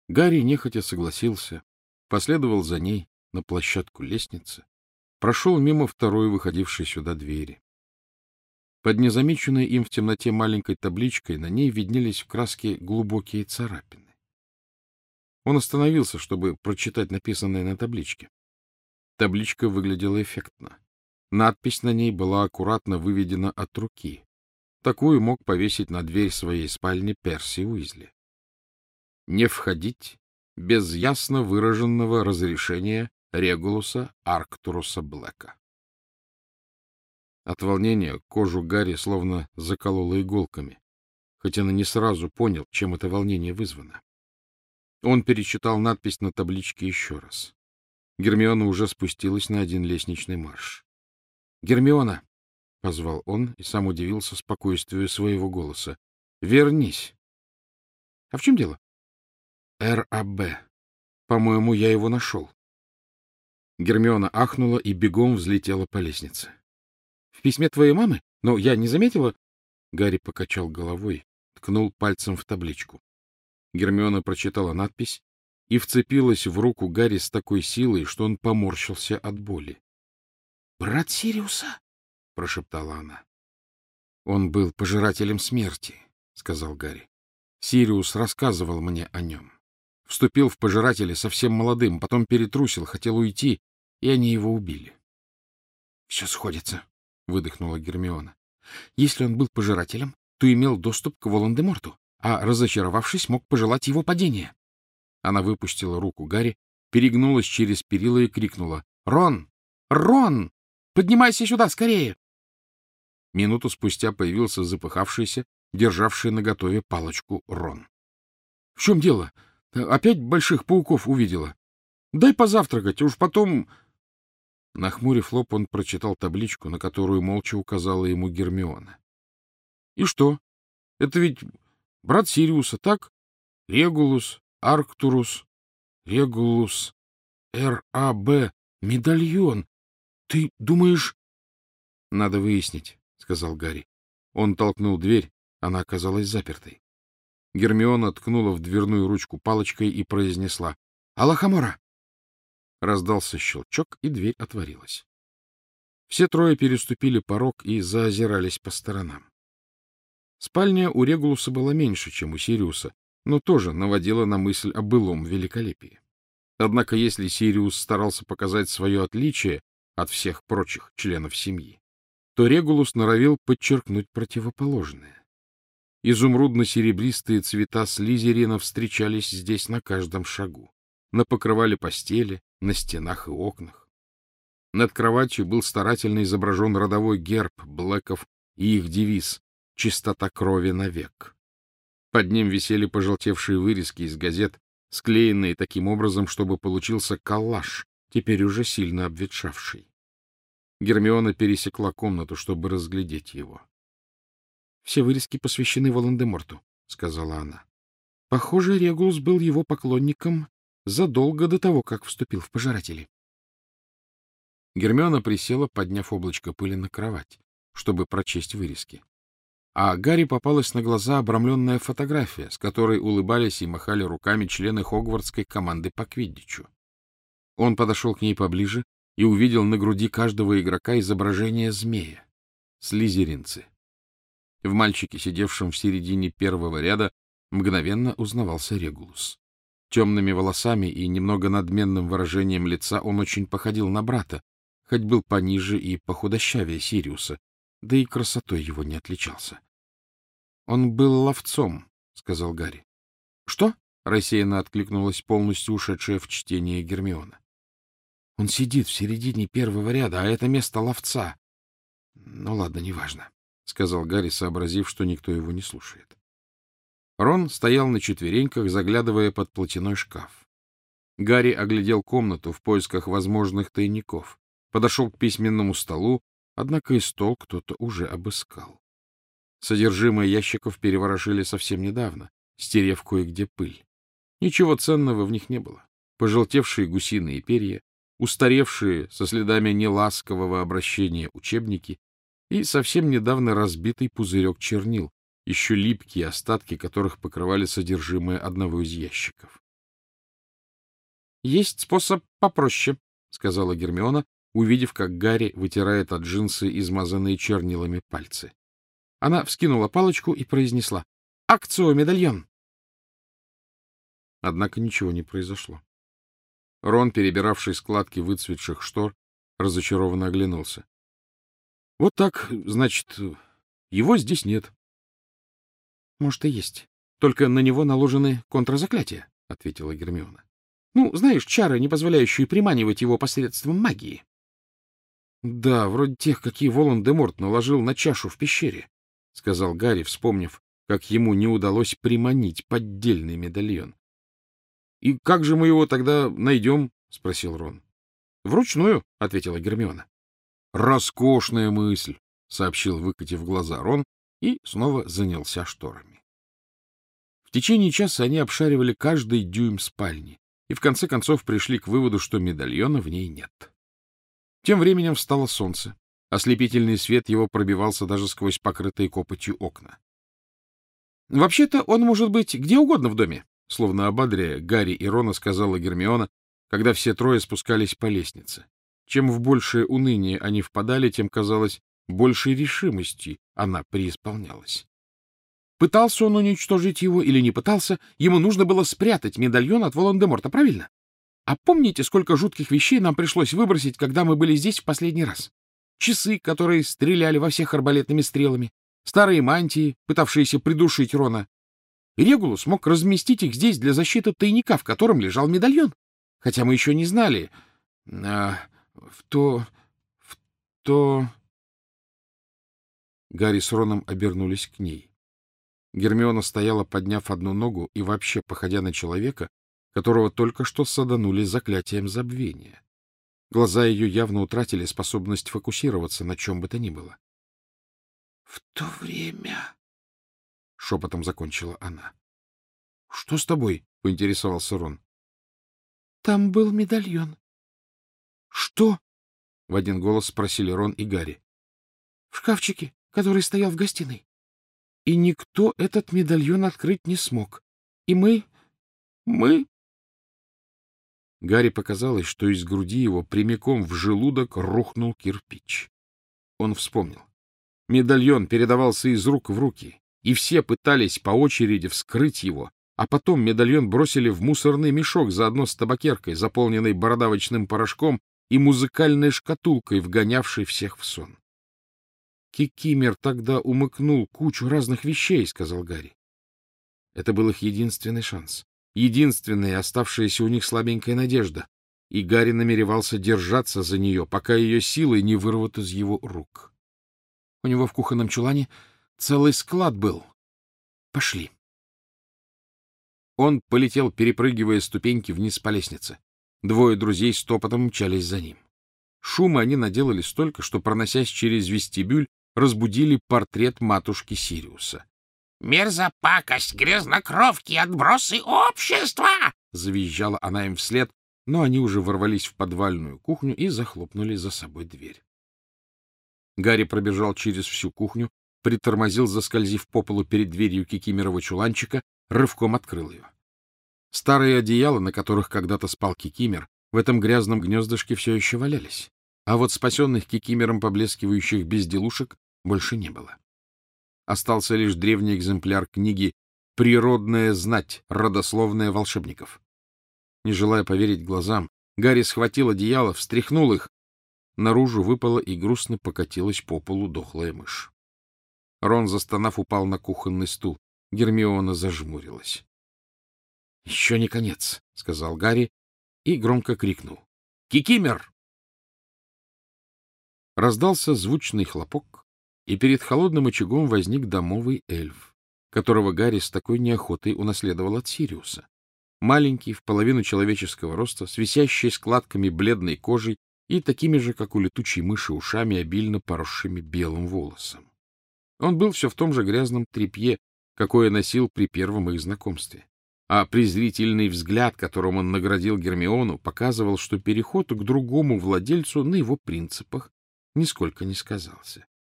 Гарри нехотя согласился, последовал за ней на площадку лестницы, прошел мимо второй, выходившей сюда двери. Под незамеченной им в темноте маленькой табличкой на ней виднелись в краске глубокие царапины. Он остановился, чтобы прочитать написанное на табличке. Табличка выглядела эффектно. Надпись на ней была аккуратно выведена от руки. Такую мог повесить на дверь своей спальни Перси Уизли. Не входить без ясно выраженного разрешения Регулуса Арктуруса Блэка. От волнения кожу Гарри словно закололо иголками, хотя он и не сразу понял, чем это волнение вызвано. Он перечитал надпись на табличке еще раз. Гермиона уже спустилась на один лестничный марш. «Гермиона!» — позвал он и сам удивился спокойствию своего голоса. «Вернись!» «А в чем дело?» «РАБ. По-моему, я его нашел». Гермиона ахнула и бегом взлетела по лестнице. «В письме твоей мамы? Но я не заметила...» Гарри покачал головой, ткнул пальцем в табличку. Гермиона прочитала надпись и вцепилась в руку Гарри с такой силой, что он поморщился от боли. «Брат Сириуса?» — прошептала она. «Он был пожирателем смерти», — сказал Гарри. «Сириус рассказывал мне о нем. Вступил в пожиратели совсем молодым, потом перетрусил, хотел уйти, и они его убили». «Все сходится», — выдохнула Гермиона. «Если он был пожирателем, то имел доступ к Волан-де-Морту, а, разочаровавшись, мог пожелать его падения». Она выпустила руку Гарри, перегнулась через перила и крикнула: «Рон! Рон! Поднимайся сюда, скорее!» Минуту спустя появился запыхавшийся, державший наготове палочку Рон. — В чем дело? Опять больших пауков увидела? Дай позавтракать, уж потом... Нахмурив лоб, он прочитал табличку, на которую молча указала ему Гермиона. — И что? Это ведь брат Сириуса, так? Регулус, Арктурус, Регулус, РАБ, медальон. Ты думаешь... — Надо выяснить, — сказал Гарри. Он толкнул дверь, она оказалась запертой. Гермиона ткнула в дверную ручку палочкой и произнесла: «Алахамора!» Раздался щелчок, и дверь отворилась. Все трое переступили порог и заозирались по сторонам. Спальня у Регулуса была меньше, чем у Сириуса, но тоже наводила на мысль о былом великолепии. Однако если Сириус старался показать свое отличие от всех прочих членов семьи, то Регулус норовил подчеркнуть противоположное. Изумрудно-серебристые цвета слизерина встречались здесь на каждом шагу, на покрывале постели, на стенах и окнах. Над кроватью был старательно изображен родовой герб Блэков и их девиз «Чистота крови навек». Под ним висели пожелтевшие вырезки из газет, склеенные таким образом, чтобы получился коллаж, теперь уже сильно обветшавший. Гермиона пересекла комнату, чтобы разглядеть его. — Все вырезки посвящены Волан-де-Морту, — сказала она. — Похоже, Регулус был его поклонником задолго до того, как вступил в пожиратели. Гермиона присела, подняв облачко пыли на кровать, чтобы прочесть вырезки. А Гарри попалась на глаза обрамленная фотография, с которой улыбались и махали руками члены хогвартской команды по квиддичу. Он подошел к ней поближе и увидел на груди каждого игрока изображение змея — слизеринцы. В мальчике, сидевшем в середине первого ряда, мгновенно узнавался Регулус. Темными волосами и немного надменным выражением лица он очень походил на брата, хоть был пониже и похудощавее Сириуса, да и красотой его не отличался. — Он был ловцом, — сказал Гарри. — Что? — рассеянно откликнулась полностью ушедшая в чтение Гермиона. — Он сидит в середине первого ряда, а это место ловца. — Ну ладно, неважно, — сказал Гарри, сообразив, что никто его не слушает. Рон стоял на четвереньках, заглядывая под платяной шкаф. Гарри оглядел комнату в поисках возможных тайников, подошел к письменному столу, однако и стол кто-то уже обыскал. Содержимое ящиков переворошили совсем недавно, стерев кое-где пыль. Ничего ценного в них не было. Пожелтевшие гусиные перья, устаревшие со следами неласкового обращения учебники и совсем недавно разбитый пузырек чернил, еще липкие остатки которых покрывали содержимое одного из ящиков. Есть способ попроще, — сказала Гермиона, увидев, как Гарри вытирает от джинсы измазанные чернилами пальцы. Она вскинула палочку и произнесла: «Акцию, медальон!» Однако ничего не произошло. Рон, перебиравший складки выцветших штор, разочарованно оглянулся. — Вот так, значит, его здесь нет. — Может, и есть. Только на него наложены контрзаклятия, — ответила Гермиона. — Ну, знаешь, чары, не позволяющие приманивать его посредством магии. — Да, вроде тех, какие Волан-де-Морт наложил на чашу в пещере, — сказал Гарри, вспомнив, как ему не удалось приманить поддельный медальон. — И как же мы его тогда найдем? — спросил Рон. — Вручную, — ответила Гермиона. — Роскошная мысль, — сообщил, выкатив глаза Рон, и снова занялся шторами. В течение часа они обшаривали каждый дюйм спальни и в конце концов пришли к выводу, что медальона в ней нет. Тем временем встало солнце. Ослепительный свет его пробивался даже сквозь покрытые копотью окна. — Вообще-то он может быть где угодно в доме, — словно ободряя Гарри и Рона, сказала Гермиона, когда все трое спускались по лестнице. Чем в большее уныние они впадали, тем, казалось, большей решимости она преисполнялась. Пытался он уничтожить его или не пытался, ему нужно было спрятать медальон от Волан-де-Морта, правильно? А помните, сколько жутких вещей нам пришлось выбросить, когда мы были здесь в последний раз? Часы, которые стреляли во всех арбалетными стрелами, старые мантии, пытавшиеся придушить Рона. Регулус мог разместить их здесь для защиты тайника, в котором лежал медальон. Хотя мы еще не знали... Гарри с Роном обернулись к ней. Гермиона стояла, подняв одну ногу и вообще походя на человека, которого только что саданули заклятием забвения. Глаза ее явно утратили способность фокусироваться на чем бы то ни было. — В то время... — шепотом закончила она. — Что с тобой? — поинтересовался Рон. — Там был медальон. — Что? — в один голос спросили Рон и Гарри. — В шкафчике, который стоял в гостиной. И никто этот медальон открыть не смог. И мы... Гарри показалось, что из груди его прямиком в желудок рухнул кирпич. Он вспомнил. Медальон передавался из рук в руки, и все пытались по очереди вскрыть его, а потом медальон бросили в мусорный мешок заодно с табакеркой, заполненной бородавочным порошком, и музыкальной шкатулкой, вгонявшей всех в сон. «Кикимер тогда умыкнул кучу разных вещей», — сказал Гарри. Это был их единственный шанс, единственная оставшаяся у них слабенькая надежда, и Гарри намеревался держаться за нее, пока ее силы не вырвут из его рук. У него в кухонном чулане целый склад был. Пошли. Он полетел, перепрыгивая ступеньки вниз по лестнице. Двое друзей стопотом мчались за ним. Шума они наделали столько, что, проносясь через вестибюль, разбудили портрет матушки Сириуса. — Мерзопакость, грязнокровки, отбросы общества! — завизжала она им вслед, но они уже ворвались в подвальную кухню и захлопнули за собой дверь. Гарри пробежал через всю кухню, притормозил, заскользив по полу перед дверью Кикимерова чуланчика, рывком открыл ее. Старые одеяла, на которых когда-то спал Кикимер, в этом грязном гнездышке все еще валялись, а вот спасенных Кикимером поблескивающих безделушек больше не было. Остался лишь древний экземпляр книги «Природная знать, родословная волшебников». Не желая поверить глазам, Гарри схватил одеяло, встряхнул их. Наружу выпала и грустно покатилась по полу дохлая мышь. Рон, застонав, упал на кухонный стул. Гермиона зажмурилась. — Еще не конец, — сказал Гарри и громко крикнул. — Кикимер! Раздался звучный хлопок, и перед холодным очагом возник домовый эльф, которого Гарри с такой неохотой унаследовал от Сириуса. Маленький, в половину человеческого роста, с висящей складками бледной кожей и такими же, как у летучей мыши, ушами, обильно поросшими белым волосом. Он был все в том же грязном тряпье, какое носил при первом их знакомстве. А презрительный взгляд, которым он наградил Гермиону, показывал, что переход к другому владельцу на его принципах нисколько не сказался.